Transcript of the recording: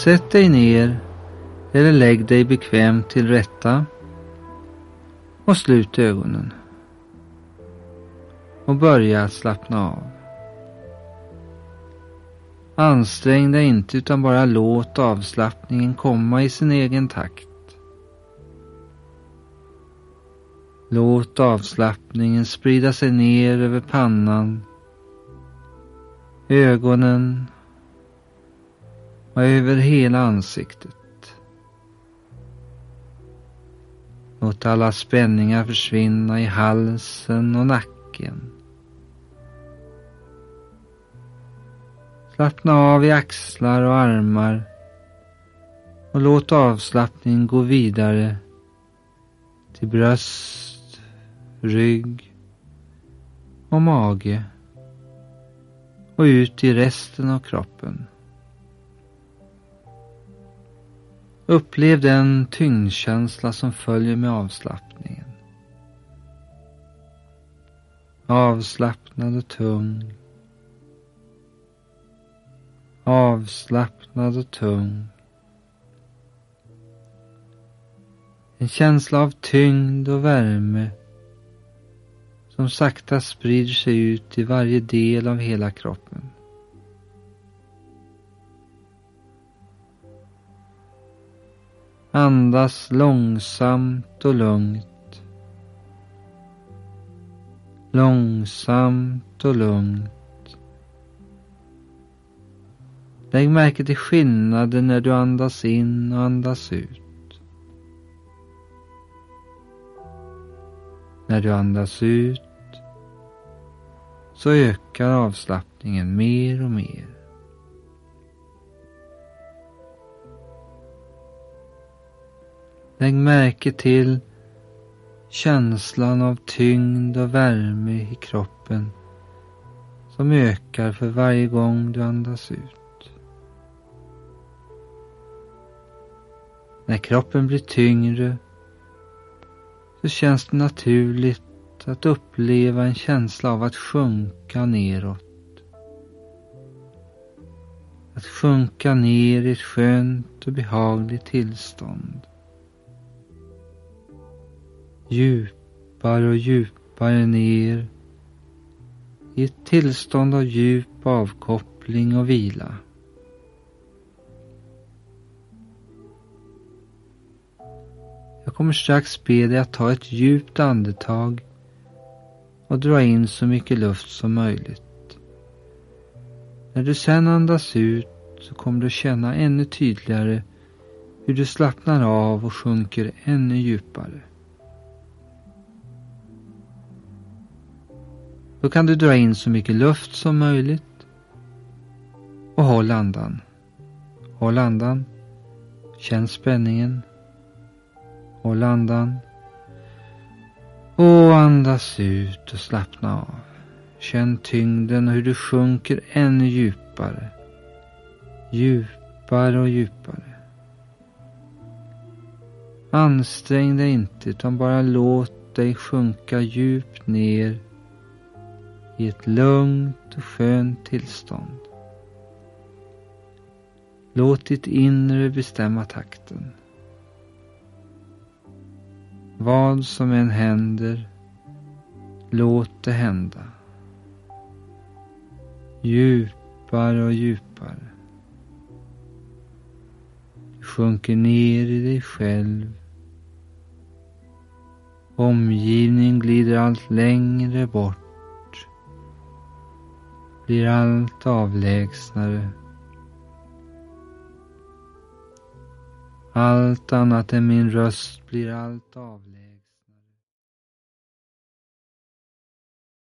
Sätt dig ner eller lägg dig bekvämt till rätta och slut ögonen och börja att slappna av. Ansträng dig inte utan bara låt avslappningen komma i sin egen takt. Låt avslappningen sprida sig ner över pannan, ögonen och över hela ansiktet. Låt alla spänningar försvinna i halsen och nacken. Slappna av i axlar och armar och låt avslappningen gå vidare till bröst, rygg och mage och ut i resten av kroppen. Upplev den tyngdkänsla som följer med avslappningen. Avslappnad och tung. Avslappnad och tung. En känsla av tyngd och värme som sakta sprider sig ut i varje del av hela kroppen. Andas långsamt och lugnt. Långsamt och lugnt. Lägg märke till skillnaden när du andas in och andas ut. När du andas ut så ökar avslappningen mer och mer. Lägg märke till känslan av tyngd och värme i kroppen som ökar för varje gång du andas ut. När kroppen blir tyngre så känns det naturligt att uppleva en känsla av att sjunka neråt. Att sjunka ner i ett skönt och behagligt tillstånd. Djupare och djupare ner i ett tillstånd av djup avkoppling och vila. Jag kommer strax be dig att ta ett djupt andetag och dra in så mycket luft som möjligt. När du sedan andas ut så kommer du känna ännu tydligare hur du slappnar av och sjunker ännu djupare. Då kan du dra in så mycket luft som möjligt och håll andan. Håll andan. Känn spänningen. Håll andan. Och andas ut och slappna av. Känn tyngden och hur du sjunker ännu djupare. Djupare och djupare. Ansträng dig inte utan bara låt dig sjunka djupt ner i ett lugnt och skönt tillstånd. Låt ditt inre bestämma takten. Vad som än händer, låt det hända. Djupare och djupare. Du sjunker ner i dig själv. Omgivningen glider allt längre bort. Blir allt avlägsnare. Allt annat än min röst blir allt avlägsnare.